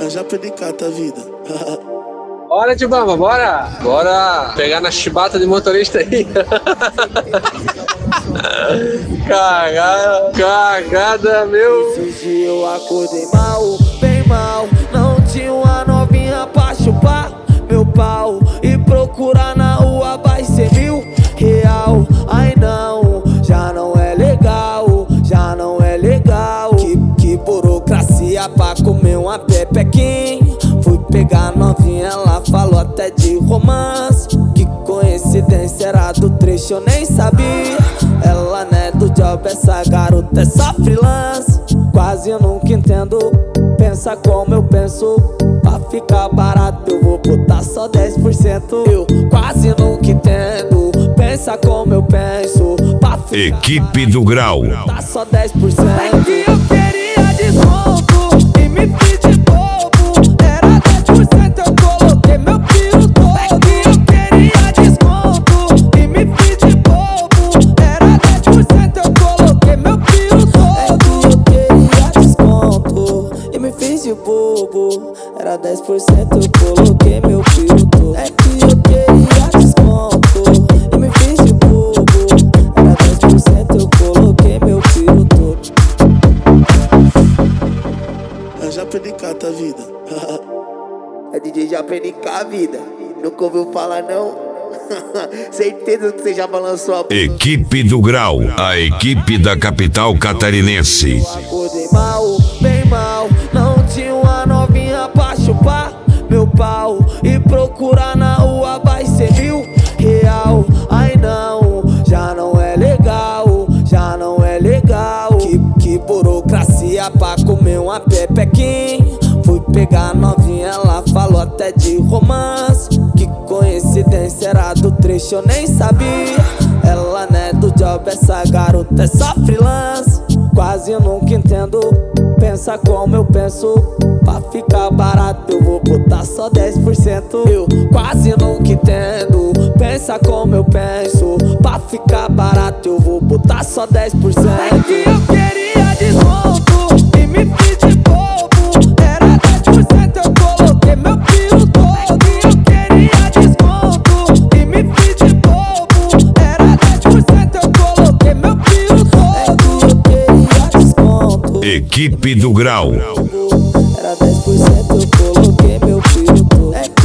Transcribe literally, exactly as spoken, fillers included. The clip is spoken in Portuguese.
já predicata a vida. Bora, Tibamba, bora! Bora pegar na chibata de motorista aí. Cagada, cagada, meu. Esse dia eu acordei mal, bem mal. Não tinha uma novinha pra chupar meu pau. E procurar na rua vai ser mil real. Ai não, já não é legal, já não é legal. Que, que burocracia pra comer uma pepequinha. Fui pegar novinha, ela falou até de romance. Que coincidência, era do trecho, eu nem sabia. Ela não é do job, essa garota é só freelance. Quase eu nunca entendo, pensa como eu penso. Pra ficar barato eu vou botar só dez por cento. Eu quase nunca entendo, pensa como eu penso. Pra ficar Equipe do Grau, botar só dez por cento. É que eu queria desconto e me fiz de bobo. Era dez por cento, eu coloquei meu pio todo. É que eu queria desconto e me fiz de bobo. Era dez por cento, eu coloquei meu pio todo. É que eu queria desconto e me fiz de bobo. Era dez por cento, eu coloquei meu pio todo. É que eu queria desconto e me fiz de bobo. Era dez por cento, eu coloquei meu pio todo. Já predicata a vida. É D J já predicar a vida. Nunca ouviu falar não? Certeza que você já balançou a... Equipe do Grau, a equipe da capital catarinense. Acordei mal, bem mal. Não tinha uma novinha pra chupar meu pau. E procurar na rua vai ser mil real. Ai não, já não é legal, já não é legal. Que, que burocracia pra comer uma pepequinha. Fui pegar novinha, ela falou até de romance. Que coincidência, era do trecho, eu nem sabia. Ela não é do job, essa garota é só freelance. Quase eu nunca entendo, pensa como eu penso. Pra ficar barato eu vou botar só dez por cento. Eu quase nunca entendo, pensa como eu penso. Pra ficar barato eu vou botar só dez por cento. É que eu queria desconto e me fiz de bobo. Era dez por cento, eu coloquei meu pio todo. É que eu queria desconto e me fiz de bobo. Era dez por cento, eu coloquei meu pio todo. É que eu queria desconto. Equipe do Grau. Era dez por cento, eu coloquei meu pio todo. É